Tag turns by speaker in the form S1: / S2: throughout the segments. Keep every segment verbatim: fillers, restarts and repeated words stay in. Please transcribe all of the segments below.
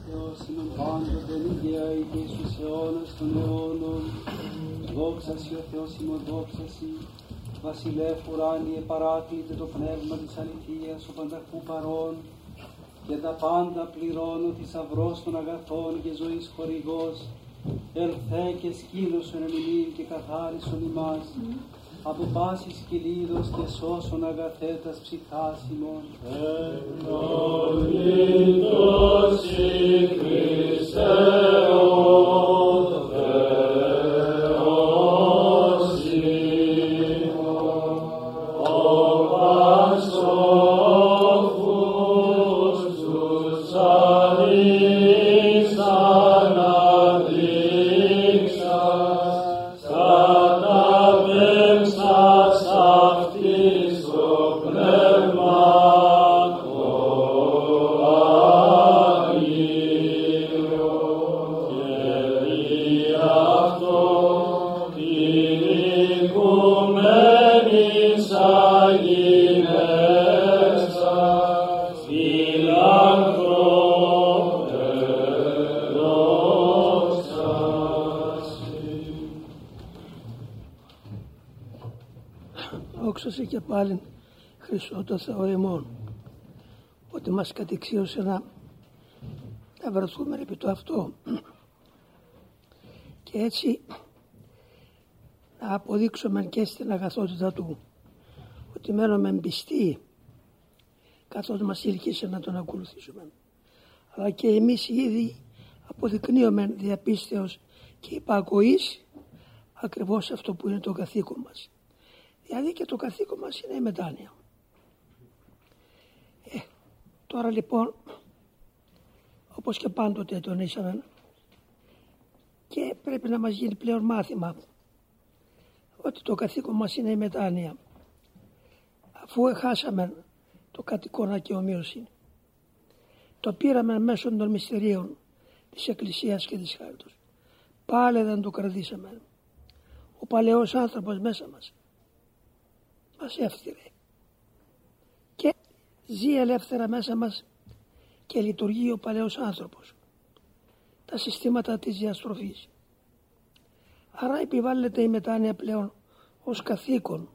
S1: Θεός ημών πάντοτε νικαία και εις τους αιώνας των αιώνων. Δόξα σοι ο Θεός ημών, δόξα σοι. Βασιλεύ ουράνιε παράκλητε το πνεύμα της αληθείας, ο πανταχού παρών, και τα πάντα πληρώνω θησαυρός των αγαθών και ζωής χορηγός. Ελθέ και σκήνωσον εμεινήν και καθάρισον ημάς, από πάσης κυλίδος και σώσον αγαθέτας ψυχάς ημών.
S2: Ευλογητός η Χριστέ ο Θεός ημών, ο Πασόφους τους αλείς αναδείξας, καταπέμψας αυτής το πνεύμα το Άγιο, και δι' αυτό την οικουμένης αγινές σας, φιλάνθρωπε, δόξα σοι.
S3: Δόξα σοι και πάλιν Χριστό το Θεό ημών, ότι μας κατεξίωσε να, να βρεθούμε επί το αυτό και έτσι να αποδείξουμε και στην αγαθότητα Του ότι μένουμε πιστοί καθώς μας ήλκησε να Τον ακολουθήσουμε, αλλά και εμείς ήδη αποδεικνύουμε διαπίστεως και υπακοής ακριβώς αυτό που είναι το καθήκον μας. Δηλαδή και το καθήκον μας είναι η μετάνοια. Ε, τώρα λοιπόν, όπως και πάντοτε τονίσαμε, και πρέπει να μας γίνει πλέον μάθημα ότι το καθήκον μας είναι η μετάνοια. Αφού χάσαμε το κατοικώνα και ομοίωση, το πήραμε μέσω των μυστηρίων της Εκκλησίας και της Χάριτος, πάλι δεν το κρατήσαμε. Ο παλαιός άνθρωπος μέσα μας μας έφτιαξε και ζει ελεύθερα μέσα μας και λειτουργεί ο παλαιός άνθρωπος, τα συστήματα της διαστροφής. Άρα επιβάλλεται η μετάνοια πλέον ως καθήκον.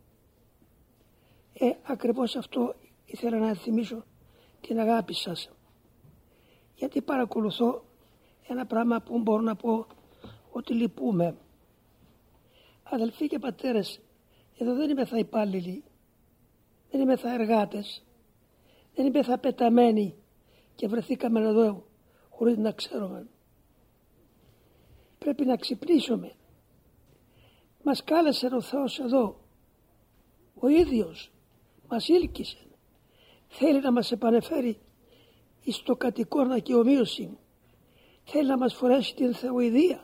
S3: Ε, ακριβώς αυτό ήθελα να θυμίσω την αγάπη σας, γιατί παρακολουθώ ένα πράγμα που μπορώ να πω ότι λυπούμε. Αδελφοί και πατέρες, εδώ δεν είμαι θα υπάλληλοι, δεν είμαι θα εργάτες, δεν είμαι θα πεταμένοι και βρεθήκαμε εδώ χωρίς να ξέρουμε. Πρέπει να ξυπνήσουμε. Μας κάλεσε ο Θεός εδώ, ο ίδιος μας ήλκησε. Θέλει να μας επανεφέρει εις το κατοικώνα και ομοίωση. Θέλει να μας φορέσει την θεοειδία.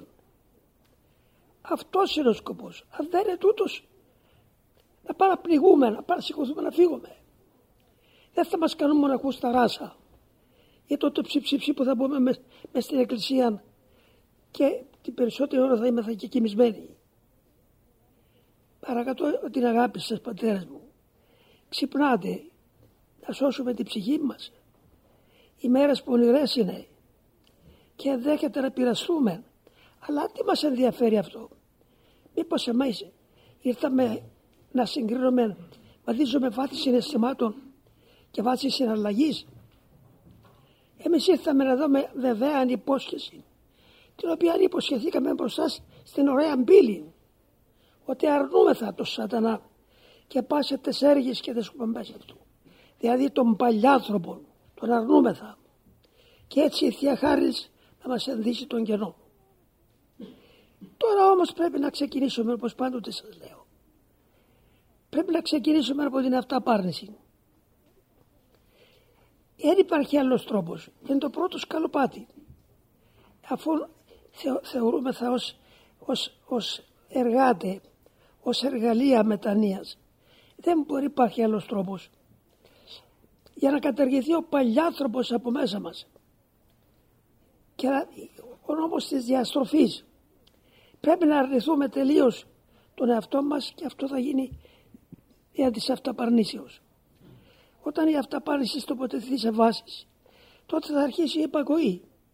S3: Αυτός είναι ο σκοπός. Αν δεν είναι τούτος, να παραπληγούμε, να παρασηκωθούμε, να φύγουμε. Δεν θα μας κάνουν μοναχούς στα ράσα. Για το ψιψιψι που θα μπούμε μες με στην εκκλησία και την περισσότερη ώρα θα είμαστε και κοιμισμένοι. Παρακατώ την αγάπη σας, πατέρες μου. Ξυπνάτε να σώσουμε την ψυχή μας. Οι μέρες πονηρές είναι και ενδέχεται να πειραστούμε. Αλλά τι μας ενδιαφέρει αυτό? Μήπως εμείς ήρθαμε να συγκρίνουμε μαζί με βάθη συναισθημάτων και βάση συναλλαγής? Εμείς ήρθαμε να δούμε βεβαία υπόσχεση, την οποία υποσχεθήκαμε μπροστά στην ωραία πύλη, ότι αρνούμεθα τον σατανά και πάσε τις έργες και δεν σκουπαμπές αυτού. Δηλαδή τον παλιάνθρωπο τον αρνούμεθα, και έτσι η Θεία Χάρις να μας ενδύσει τον κενό. Τώρα όμως πρέπει να ξεκινήσουμε, όπως πάντοτε σας λέω, πρέπει να ξεκινήσουμε από την αυταπάρνηση. Δεν υπάρχει άλλος τρόπος. Είναι το πρώτο σκαλοπάτι. Αφού θεω, θεωρούμεθα ως, ως, ως εργάτε, ως εργαλεία μετανοίας, δεν μπορεί να υπάρχει άλλος τρόπος για να καταργηθεί ο παλιάνθρωπος από μέσα μας και ο νόμος της διαστροφής. Πρέπει να αρνηθούμε τελείως τον εαυτό μας, και αυτό θα γίνει δια της αυταπαρνήσεως. Όταν η αυταπάρνηση τοποθετηθεί σε βάσεις, τότε θα αρχίσει η υπακοή.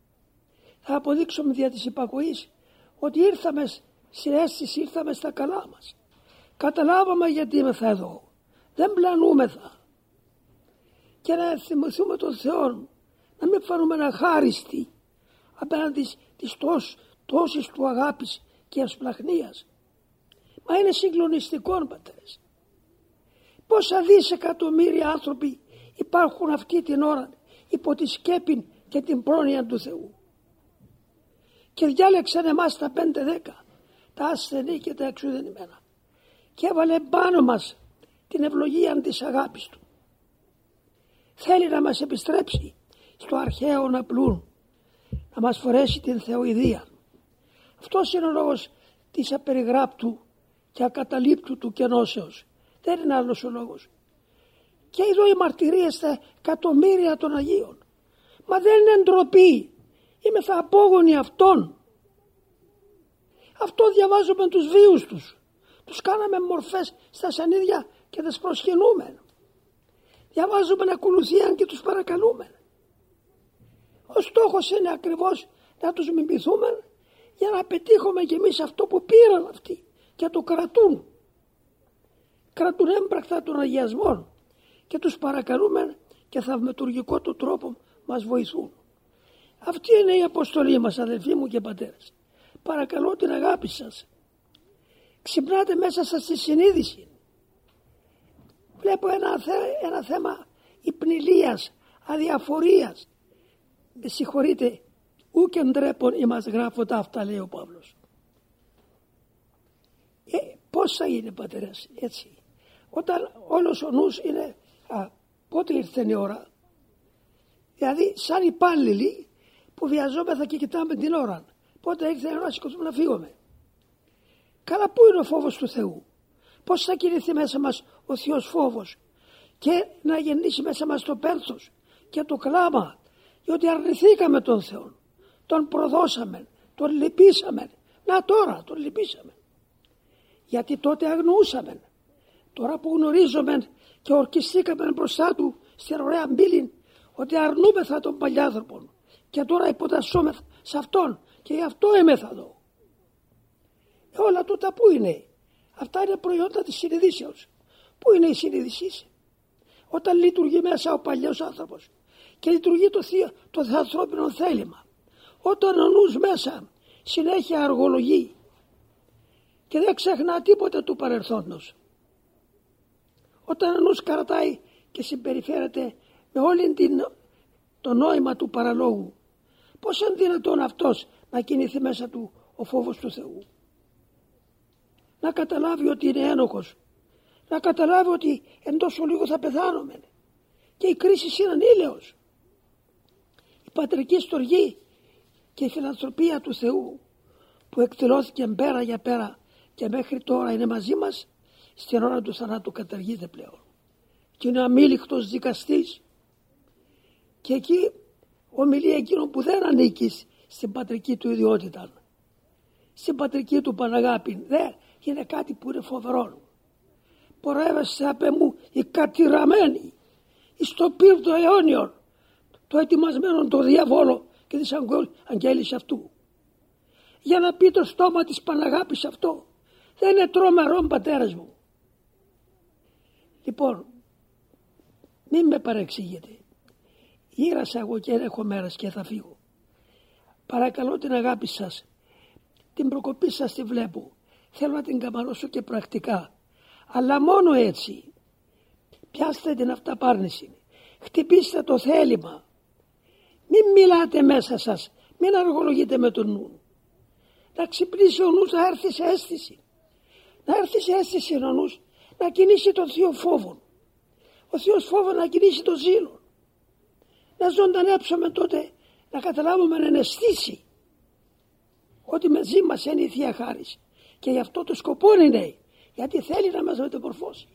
S3: Θα αποδείξουμε δια της υπακοής ότι ήρθαμε στην αίσθηση, ήρθαμε στα καλά μας. Καταλάβαμε γιατί είμαστε εδώ. Δεν πλανούμεθα. Και να θυμηθούμε τον Θεό, να μην φανούμε αχάριστοι απέναντι στις τόσες του αγάπης και ευσπλαχνίας. Μα είναι συγκλονιστικό, πατέρες. Πόσα δισεκατομμύρια άνθρωποι υπάρχουν αυτή την ώρα υπό τη σκέπη και την πρόνοια του Θεού. Και διάλεξαν εμάς τα πέντε δέκα, τα ασθενή και τα εξουδενημένα, και έβαλε πάνω μας την ευλογία της αγάπης του. Θέλει να μας επιστρέψει στο αρχαίο να πλούν, να μας φορέσει την θεοειδία. Αυτός είναι ο λόγος της απεριγράπτου και ακαταλείπτου του κενώσεως. Δεν είναι άλλος ο λόγος. Και εδώ οι μαρτυρίες στα εκατομμύρια των Αγίων. Μα δεν είναι ντροπή. Είμαι θα απόγονοι αυτών. Αυτό διαβάζουμε τους βίους τους. Τους κάναμε μορφές στα σανίδια και τις προσκυνούμε. Διαβάζουμε ακολουθίαν και τους παρακαλούμε. Ο στόχος είναι ακριβώς να τους μιμηθούμε για να πετύχουμε κι εμείς αυτό που πήραν αυτοί και το κρατούν. Κρατούν έμπρακτα των αγιασμών και τους παρακαλούμε και θαυματουργικό του τρόπο μας βοηθούν. Αυτή είναι η αποστολή μας, αδελφοί μου και πατέρες. Παρακαλώ την αγάπη σας. Ξυπνάτε μέσα σας στη συνείδηση. Βλέπω ένα, ένα θέμα υπνηλίας, αδιαφορίας. Με συγχωρείτε, ούκεν ντρέπον ημάς γράφοντα αυτά, λέει ο Παύλος. Ε, πώς θα είναι, πατέρες, έτσι. Όταν όλος ο νους είναι, α, πότε ήρθε η ώρα. Δηλαδή σαν υπάλληλοι που βιαζόμεθα και κοιτάμε την ώρα. Πότε ήρθε η ώρα να σηκωθούμε να φύγουμε. Καλά, πού είναι ο φόβος του Θεού. Πώς θα κινηθεί μέσα μας ο Θείος φόβος και να γεννήσει μέσα μας το πένθος και το κλάμα, διότι αρνηθήκαμε τον Θεό, τον προδώσαμε, τον λυπήσαμε. Να τώρα τον λυπήσαμε. Γιατί τότε αγνοούσαμε. Τώρα που γνωρίζουμε και ορκιστήκαμε μπροστά του στην ωραία μπύλη ότι αρνούμεθα τον παλιάνθρωπο και τώρα υποτασσόμεθα σε αυτόν και γι' αυτό έμεθα εδώ. Ε, όλα τούτα πού είναι. Αυτά είναι προϊόντα της συνειδήσεως. Πού είναι η συνείδησή. Όταν λειτουργεί μέσα ο παλιός άνθρωπος και λειτουργεί το, θείο, το ανθρώπινο θέλημα. Όταν ο νους μέσα συνέχεια αργολογεί και δεν ξεχνά τίποτε του παρελθόντος. Όταν ο νους κρατάει και συμπεριφέρεται με όλη την, το νόημα του παραλόγου, πώς είναι δυνατόν αυτός να κινηθεί μέσα του ο φόβος του Θεού. Να καταλάβει ότι είναι ένοχος, να καταλάβει ότι εν τόσο λίγο θα πεθάνουμε και η κρίση είναι ανήλαιος. Η πατρική στοργή και η φιλανθρωπία του Θεού που εκδηλώθηκε πέρα για πέρα και μέχρι τώρα είναι μαζί μας, στην ώρα του θανάτου καταργείται πλέον και είναι αμήλικτος δικαστής και εκεί ομιλεί εκείνο που δεν ανήκει στην πατρική του ιδιότητα, στην πατρική του Παναγάπη. Δε είναι κάτι που είναι φοβερό. Πορεύεσαι απ' μου η κατηραμένη εις το πύρτο αιώνιον, το ετοιμασμένο το διαβόλο και της αγγέλης αυτού. Για να πει το στόμα της Παναγάπης αυτό. Δεν είναι τρομερό, πατέρας μου. Λοιπόν, μην με παρεξηγείτε. Ήρασα εγώ και έχω μέρες και θα φύγω. Παρακαλώ την αγάπη σας. Την προκοπή σας τη βλέπω. Θέλω να την καμαρώσω και πρακτικά. Αλλά μόνο έτσι. Πιάστε την αυταπάρνηση. Χτυπήστε το θέλημα. Μην μιλάτε μέσα σας. Μην αργολογείτε με τον νου. Να ξυπνήσει ο νους, να έρθει σε αίσθηση. Να έρθει σε αίσθηση ο νους, να κινήσει τον θείο φόβο. Ο θείος φόβος να κινήσει τον ζήλο. Να ζωντανέψουμε τότε, να καταλάβουμε να εναισθήσει ότι μαζί μας είναι η Θεία Χάρις. Και γι' αυτό το σκοπό είναι, γιατί θέλει να μας μεταμορφώσει.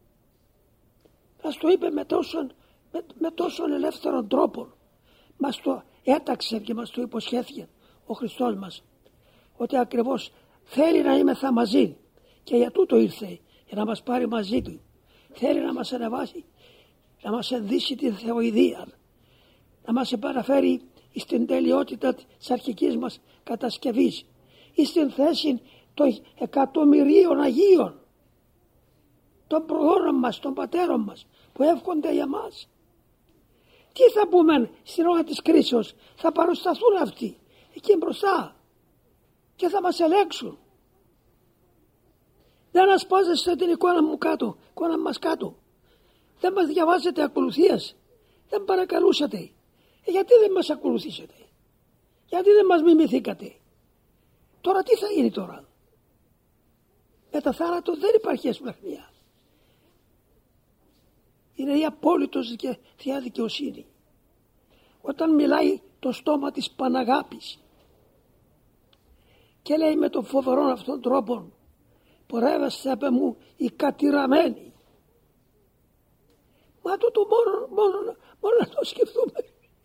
S3: Μας το είπε με τόσον, με, με τόσον ελεύθερον τρόπο. Μας το έταξε και μας το υποσχέθηκε ο Χριστός μας. Ότι ακριβώς θέλει να είμεθα μαζί. Και για τούτο ήρθε, για να μας πάρει μαζί του. Θέλει να μας ανεβάσει, να μας ενδύσει την θεοειδία. Να μας επαναφέρει στην τελειότητα της αρχικής μας κατασκευής, ή στην θέση των εκατομμυρίων Αγίων, των προγόνων μας, των πατέρων μας που εύχονται για μας. Τι θα πούμε στην ώρα της κρίσεως? Θα παρασταθούν αυτοί εκεί μπροστά και θα μας ελέγξουν. Δεν ασπάζεστε την εικόνα μου κάτω, εικόνα μας κάτω. Δεν μας διαβάζετε ακολουθίες. Δεν παρακαλούσατε. Ε, γιατί δεν μας ακολουθήσετε? Γιατί δεν μας μιμηθήκατε? Τώρα τι θα γίνει τώρα? Μετά θάνατο δεν υπάρχει εσπλαχνία. Είναι η απόλυτος και θεία δικαιοσύνη. Όταν μιλάει το στόμα της Παναγάπης και λέει με τον φοβερό αυτόν τρόπο, πορεύεστε απ' μου οι κατηραμένοι. Μα το, το μόνο, μόνο, μόνο να το σκεφτούμε.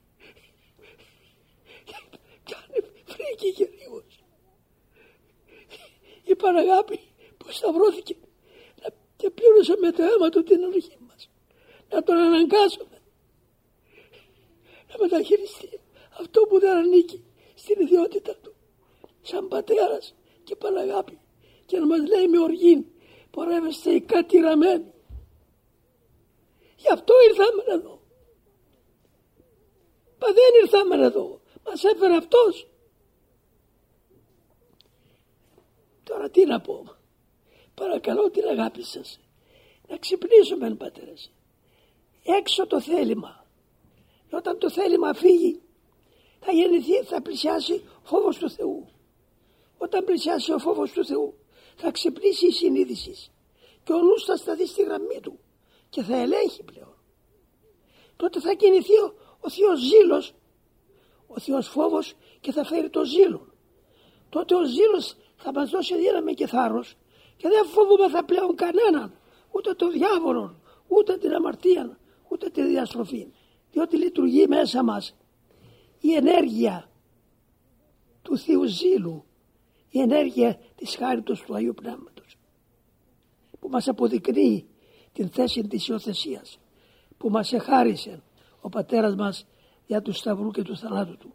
S3: Κάνε φρίκη και λίγος. Η Παναγάπη που σταυρώθηκε και πλήρωσε με το αίμα του την οργή μας. Να τον αναγκάσουμε να μεταχειριστεί αυτό που δεν ανήκει στην ιδιότητα του σαν πατέρας και Παναγάπη, και να μας λέει με οργή, πορεύεστε οι κατηραμένοι. Γι' αυτό ήρθαμε εδώ. Μα δεν ήρθαμε εδώ, μας έφερε αυτός. Τώρα τι να πω? Παρακαλώ την αγάπη σας να ξυπνήσουμε, πατέρες. Έξω το θέλημα. Όταν το θέλημα φύγει, θα γεννηθεί, θα πλησιάσει ο φόβος του Θεού. Όταν πλησιάσει ο φόβος του Θεού, θα ξυπνήσει η συνείδηση και ο νους θα σταθεί στη γραμμή του και θα ελέγχει πλέον. Τότε θα κινηθεί ο, ο θείος ζήλος, ο θείος φόβος, και θα φέρει το ζήλο. Τότε ο ζήλος θα μας δώσει δύναμη και θάρρος και δεν φοβούμεθα πλέον κανέναν, ούτε τον διάβολο, ούτε την αμαρτία, ούτε τη διαστροφή, διότι λειτουργεί μέσα μας η ενέργεια του Θείου Ζήλου, η ενέργεια της χάριτος του Αγίου Πνεύματος, που μας αποδεικνύει την θέση της υιοθεσίας που μας εχάρισε ο πατέρας μας για του Σταυρού και του θανάτου του.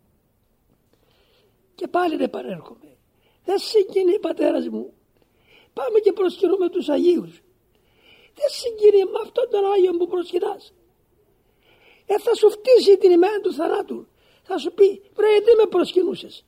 S3: Και πάλι δεν παρέρχομαι. Δεν συγκινεί, πατέρας μου? Πάμε και προσκυνούμε τους Αγίους. Δεν συγκινεί με αυτόν τον Άγιο που προσκυνάς? Ε, θα σου φτύσει την ημέρα του θανάτου. Θα σου πει, βρε, γιατί με προσκυνούσες?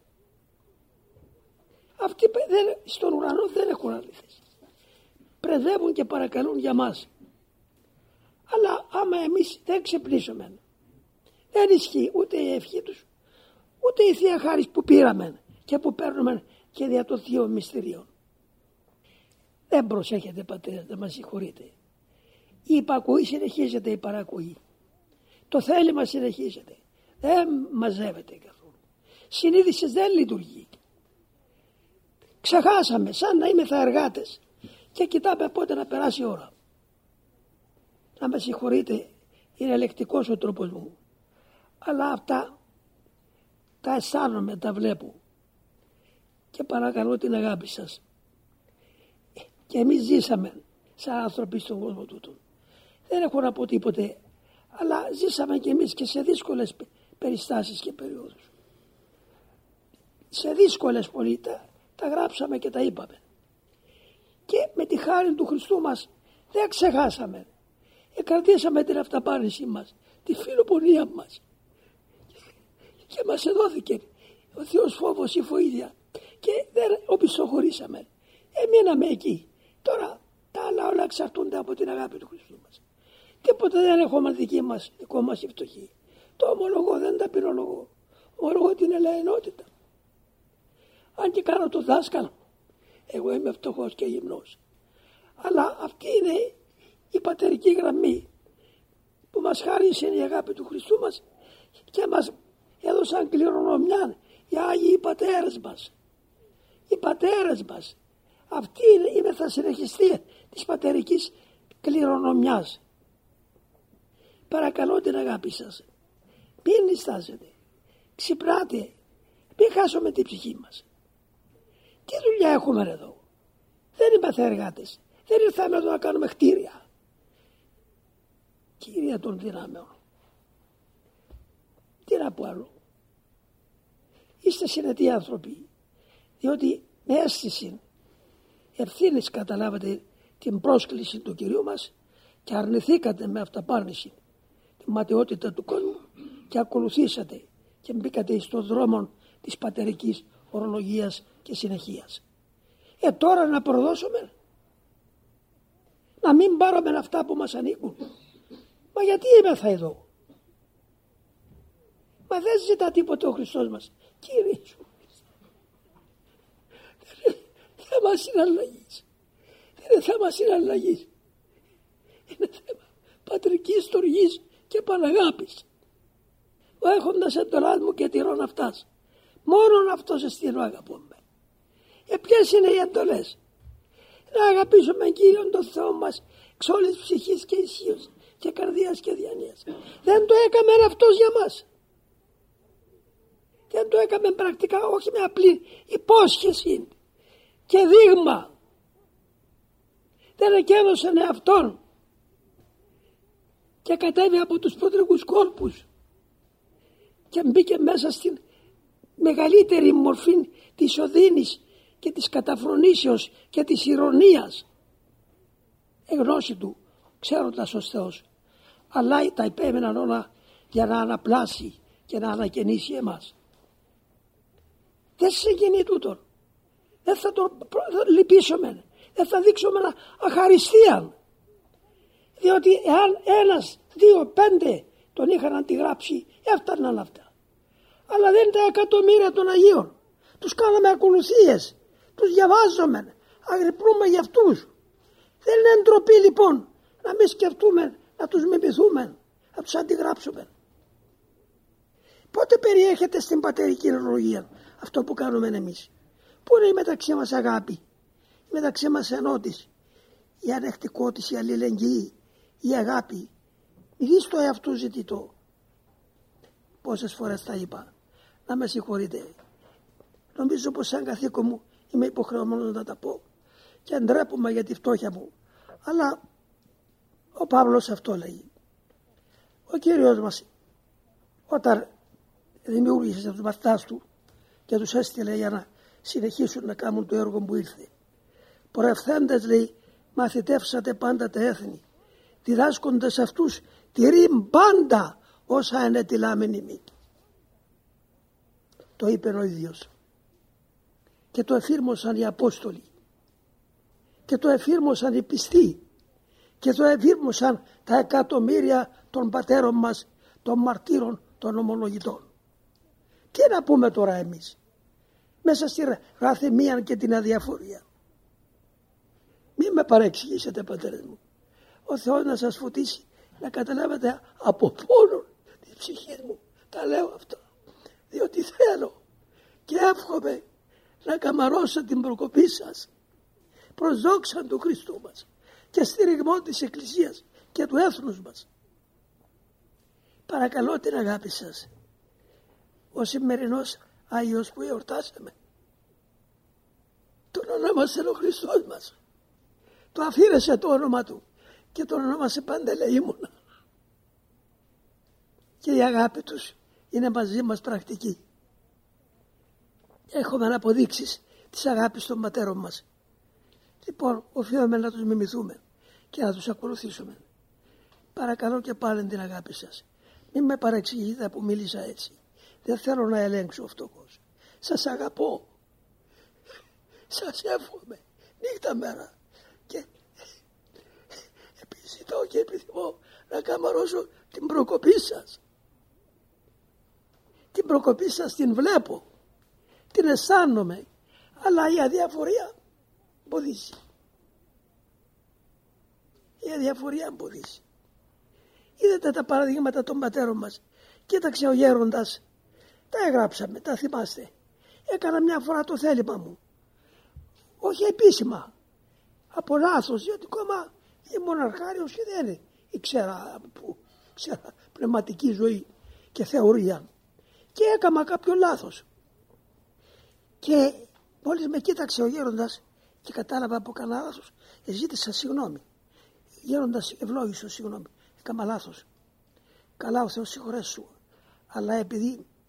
S3: Αυτοί δεν, στον ουρανό δεν έχουν άλλη θέση. Πρεδεύουν και παρακαλούν για μας. Αλλά άμα εμείς δεν ξεπλήσουμε, δεν ισχύει ούτε η ευχή τους, ούτε η Θεία Χάρις που πήραμε και που παίρνουμε και δια των Θείων Μυστηρίων. Δεν προσέχετε, πατέρα, δεν μας συγχωρείτε. Η υπακοή συνεχίζεται, η παρακοή. Το θέλημα συνεχίζεται. Δεν μαζεύεται καθόλου. Συνείδηση δεν λειτουργεί. Ξεχάσαμε, σαν να είμαι θα εργάτες και κοιτάμε πότε να περάσει η ώρα. Να με συγχωρείτε, είναι ελεκτικός ο τρόπος μου, αλλά αυτά τα αισθάνομαι, τα βλέπω και παρακαλώ την αγάπη σας. Και εμείς ζήσαμε σαν άνθρωποι στον κόσμο τούτο. Δεν έχω να πω τίποτε, αλλά ζήσαμε και εμείς και σε δύσκολες περιστάσεις και περιόδους. Σε δύσκολες πολύ τα, τα γράψαμε και τα είπαμε. Και με τη χάρη του Χριστού μας δεν ξεχάσαμε. Εκρατήσαμε την αυταπάρνηση μας, τη φιλοπονία μας. Και μας εδόθηκε ο Θεός φόβος, η βοήθεια. Και δεν οπισθοχωρήσαμε. Εμείναμε εκεί. Τώρα τα άλλα όλα εξαρτούνται από την αγάπη του Χριστού μας. Τίποτα δεν έχουμε δική μας, δικό μας η φτωχή. Το ομολογώ, δεν ταπεινολογώ. Ομολογώ την ελεηνότητα. Αν και κάνω το δάσκαλο, εγώ είμαι φτωχός και γυμνός. Αλλά αυτή είναι η πατερική γραμμή που μας χάρισε η αγάπη του Χριστού μας και μας έδωσαν κληρονομιά οι Άγιοι πατέρες μας. Οι πατέρες μας. Αυτή είναι η μεθασυνεχιστία της πατερικής κληρονομιάς. Παρακαλώ την αγάπη σας. Μην νηστάζετε. Ξυπνάτε. Μην χάσουμε την ψυχή μας. Τι δουλειά έχουμε εδώ? Δεν είμαστε εργάτες. Δεν ήρθαμε εδώ να κάνουμε κτίρια. Κύριε των δυνάμεων. Τι να πω άλλο? είστε συνετοί άνθρωποι, διότι με αίσθηση ευθύνης καταλάβατε την πρόσκληση του Κυρίου μας και αρνηθήκατε με αυταπάρνηση τη ματαιότητα του κόσμου και ακολουθήσατε και μπήκατε στον δρόμο της πατερικής ορολογίας και συνεχείας. Ε τώρα να προδώσουμε, να μην πάρουμε αυτά που μας ανήκουν. Μα γιατί είμεθα εδώ? Μα δεν ζητά τίποτε ο Χριστός μας. Κύριε Σου, δεν είναι θέμα συναλλαγής. Δεν είναι θέμα συναλλαγής. Είναι θέμα πατρικής τοργής και παναγάπης. Ο έχοντας εντολάς μου και τηρών αυτάς. Μόνον αυτός εστίνω αγαπούμε. Ε ποιες είναι οι εντολές? Να αγαπήσουμε Κύριον τον Θεό μας εξ όλης ψυχής και ισχύως και καρδίας και διανοίας. Δεν το έκαμε αυτός για μας. Δεν το έκαμε πρακτικά, όχι με απλή υπόσχεση και δείγμα. Δεν εκέδωσε εαυτόν και κατέβη από τους πρωτρικούς κόρπους και μπήκε μέσα στην μεγαλύτερη μορφή της οδύνης και της καταφρονήσεως και της ηρωνίας, εγνώση του, ξέροντας ως Θεός, αλλά τα υπέμεναν όλα για να αναπλάσει και να ανακαινήσει εμάς. Δεν συγκινεί τούτον. Δεν θα τον λυπήσουμε, δεν θα δείξουμε αχαριστία, διότι εάν ένας, δύο, πέντε τον είχαν αντιγράψει, έφταναν αυτά. Αλλά δεν τα εκατομμύρια των Αγίων. Τους κάναμε ακολουθίες, τους διαβάζουμε, αγρυπνούμε για αυτούς. Δεν είναι ντροπή λοιπόν να μην σκεφτούμε, να τους μιμηθούμε, να τους αντιγράψουμε. Πότε περιέχεται στην πατερική ορολογία αυτό που κάνουμε εμείς? Πού είναι η μεταξύ μας αγάπη, η μεταξύ μας ενότηση, η ανεκτικότηση, η αλληλεγγύη, η αγάπη? Μη στο εαυτού ζητητό. Πόσες φορές τα είπα, να με συγχωρείτε. Νομίζω πως σαν καθήκον μου είμαι υποχρεωμένος να τα πω και ντρέπομαι για τη φτώχεια μου. Αλλά ο Παύλος αυτό λέει. Ο Κύριος μας όταν δημιούργησε τους μαθητάς του και τους έστειλε για να συνεχίσουν να κάνουν το έργο που ήρθε. Πορευθέντες, λέει, μαθητεύσατε πάντα τα έθνη, διδάσκοντας αυτούς τηρήν πάντα όσα ενετιλάμενοι μη. Το είπε ο ίδιος. Και το εφήρμοσαν οι Απόστολοι. Και το εφήρμοσαν οι πιστοί. Και το εφήρμοσαν τα εκατομμύρια των πατέρων μας, των μαρτύρων, των ομολογητών. Τι να πούμε τώρα εμείς? Μέσα στη ραθυμία και την αδιαφορία. Μη με παρεξηγήσετε, πατέρες μου. Ο Θεός να σας φωτίσει να καταλάβετε από πόνο τη ψυχή μου. Τα λέω αυτά. Διότι θέλω και εύχομαι να καμαρώσω την προκοπή σας προς δόξαν του Χριστού μας και στηριγμό της Εκκλησίας και του έθνους μας. Παρακαλώ την αγάπη σας. Ο σημερινός Άγιος που εορτάσαμε, τον ονόμασε ο Χριστός μας. Το αφήρεσε το όνομα του και τον ονόμασε Παντελεήμονα. Και η αγάπη τους είναι μαζί μας πρακτική. Έχουμε αναποδείξεις της αγάπης των πατέρων μας. Λοιπόν, οφείλουμε να τους μιμηθούμε και να τους ακολουθήσουμε. Παρακαλώ και πάλι την αγάπη σας. Μην με παρεξηγείτε που μίλησα έτσι. Δεν θέλω να ελέγξω φτωχός. Σας αγαπώ. Σας εύχομαι νύχτα μέρα. Και επιζητώ και επιθυμώ να καμαρώσω την προκοπή σας. Την προκοπή σας την βλέπω. Την αισθάνομαι. Αλλά η αδιαφορία εμποδίσει. Η αδιαφορία εμποδίσει. Είδατε τα παραδείγματα των πατέρων μας. Κοίταξε ο γέροντας. Τα έγραψαμε, τα θυμάστε. Έκανα μια φορά το θέλημα μου. Όχι επίσημα. Από λάθος, διότι ακόμα ήμουν αρχάριος και δεν ήξερα, που, ήξερα πνευματική ζωή και θεωρία. Και έκανα κάποιο λάθος. Και μόλις με κοίταξε ο γέροντας και κατάλαβα από κανένα λάθος, ζήτησα συγγνώμη. Γέροντας ευλόγησε, συγγνώμη. Έκανα λάθος. Καλά, ο Θεός συγχωρέσου. Αλλά επειδή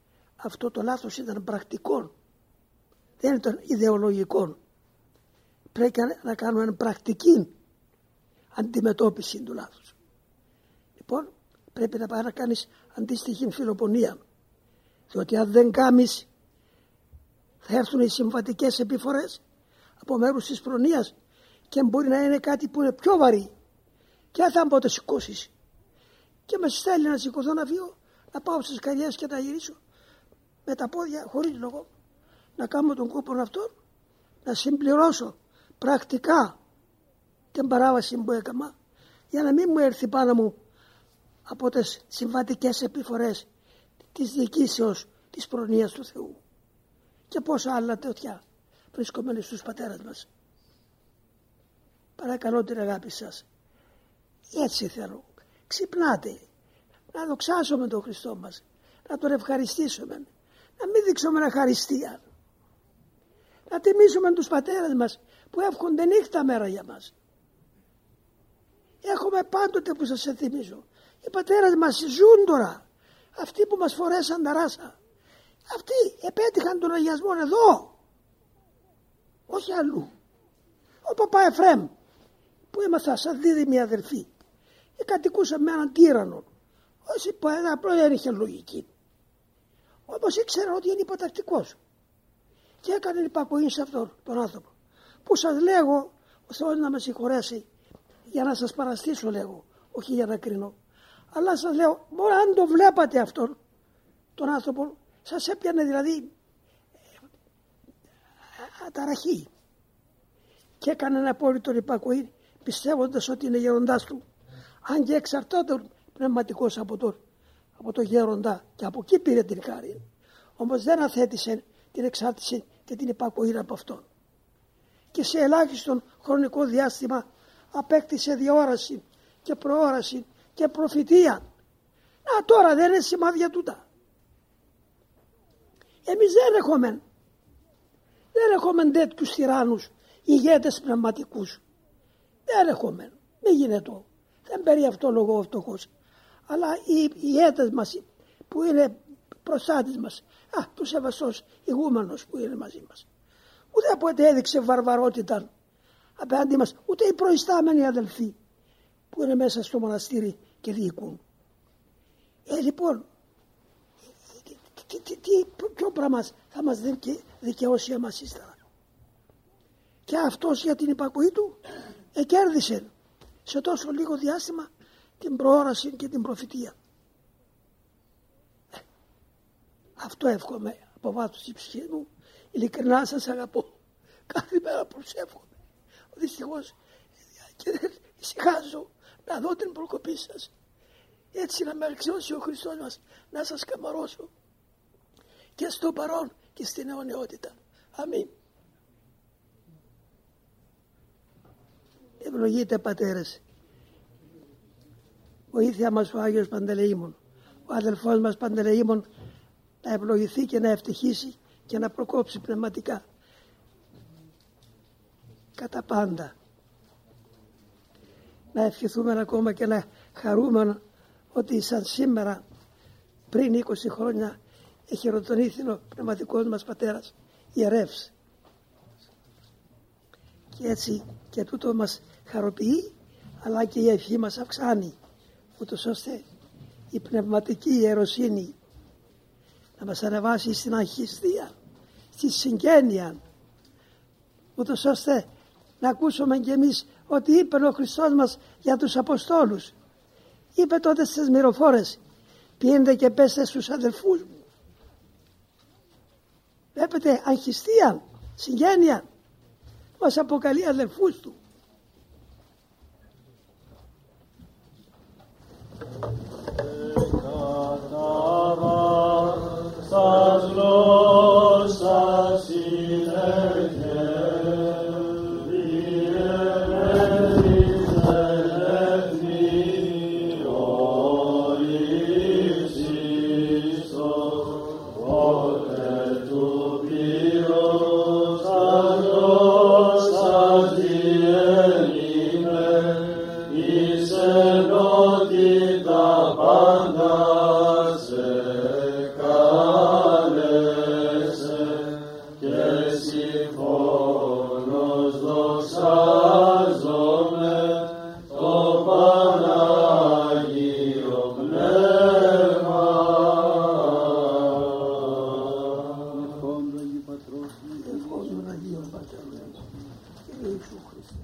S3: αυτό το λάθος ήταν πρακτικό, δεν ήταν ιδεολογικό. Πρέπει να κάνουμε πρακτική αντιμετώπιση του λάθους. Λοιπόν, πρέπει να πάει να κάνεις αντίστοιχη φιλοπονία, διότι αν δεν κάνεις θα έρθουν οι συμβατικές επιφορές από μέρους της προνοίας και μπορεί να είναι κάτι που είναι πιο βαρύ και δεν θα μπορώ να σηκώσεις. Και με στέλνει να σηκωθώ να φύγω, να πάω στις καριές και να γυρίσω με τα πόδια χωρίς λόγο, να κάνω τον κόπο αυτόν, να συμπληρώσω πρακτικά την παράβαση που έκανα, για να μην μου έρθει πάνω μου από τις συμβατικές επιφορές της διοικήσεως της προνοίας του Θεού και πόσα άλλα τέτοια βρισκόμενοι στους πατέρας μας. Παρακαλώ την αγάπη σας, έτσι θέλω, ξυπνάτε, να δοξάσουμε τον Χριστό μας, να τον ευχαριστήσουμε, να μην δείξουμε ευχαριστία, να τιμήσουμε τους πατέρες μας που εύχονται νύχτα μέρα για μας. Έχουμε πάντοτε που σας θυμίζω, οι πατέρες μας ζουν τώρα, αυτοί που μας φορέσαν τα ράσα, αυτοί επέτυχαν τον αγιασμό εδώ, όχι αλλού. Ο παπά Εφραίμ που ήμασταν σαν δίδυμοι αδελφοί, κατοικούσαν με έναν τύρανο, όσοι που απλώς δεν είχε λογική, όμως ήξερα ότι είναι υποτακτικός και έκανε υπακοή σε αυτόν τον άνθρωπο που σας λέγω, ο Θεός να με συγχωρέσει, για να σας παραστήσω λέγω, όχι για να κρίνω, αλλά σας λέω, μπορεί αν το βλέπατε αυτόν τον άνθρωπο, σας έπιανε δηλαδή αταραχή και έκανε ένα απόλυτο υπακοή, πιστεύοντας ότι είναι γέροντάς του, αν και εξαρτώταν πνευματικός από τον από το γέροντα και από εκεί πήρε την χάρη, όμως δεν αθέτησε την εξάρτηση και την υπακοή από αυτόν και σε ελάχιστον χρονικό διάστημα απέκτησε διόραση και προόραση και προφητεία. Να τώρα δεν είναι σημάδια τούτα. Εμείς δεν έχουμε δεν έχουμε τέτοιους τυράννους ηγέτες πνευματικούς, δεν έχουμε, μην γίνεται, δεν περί αυτό λόγω φτωχός, αλλά οι ηγέτες μας που είναι προστάτης μας, α, του σεβαστός ηγούμενος που είναι μαζί μας, ούτε ποτέ έδειξε βαρβαρότητα απέναντι μας, ούτε οι προϊστάμενοι αδελφοί που είναι μέσα στο μοναστήρι και διοικούν. Ε, λοιπόν, τι, τι, τι, ποιο πράγμα θα μας δικαιώσει εμάς ύστερα. Και αυτός για την υπακοή του εκέρδισε σε τόσο λίγο διάστημα την προόραση και την προφητεία. Ε, αυτό εύχομαι από βάθος της ψυχής μου, ειλικρινά σας αγαπώ, κάθε μέρα προσεύχομαι. Δυστυχώς και δεν ησυχάζω να δω την προκοπή σας, έτσι να με αξιώσει ο Χριστός μας να σας καμαρώσω και στο παρόν και στην αιωνιότητα. Αμήν. Ευλογείτε πατέρες, βοήθεια μας ο Άγιος Παντελεήμων, ο αδελφός μας Παντελεήμων να ευλογηθεί και να ευτυχήσει και να προκόψει πνευματικά κατά πάντα. Να ευχηθούμε ακόμα και να χαρούμε ότι σαν σήμερα πριν είκοσι χρόνια εχειροτονήθη ο πνευματικός μας πατέρας ιερεύς, και έτσι και τούτο μας χαροποιεί, αλλά και η ευχή μας αυξάνει, ούτως ώστε η πνευματική ιεροσύνη να μας ανεβάσει στην αγχιστία, στη συγγένεια, ούτως ώστε να ακούσουμε κι εμείς ότι είπε ο Χριστός μας για τους Αποστόλους. Είπε τότε στις μυροφόρες, πιέντε και πέστε στους αδελφούς μου. Βλέπετε, αγχιστία, συγγένεια, μας αποκαλεί αδελφούς του.
S2: Πάντα σε καλέ.
S3: Ιησού Χριστέ.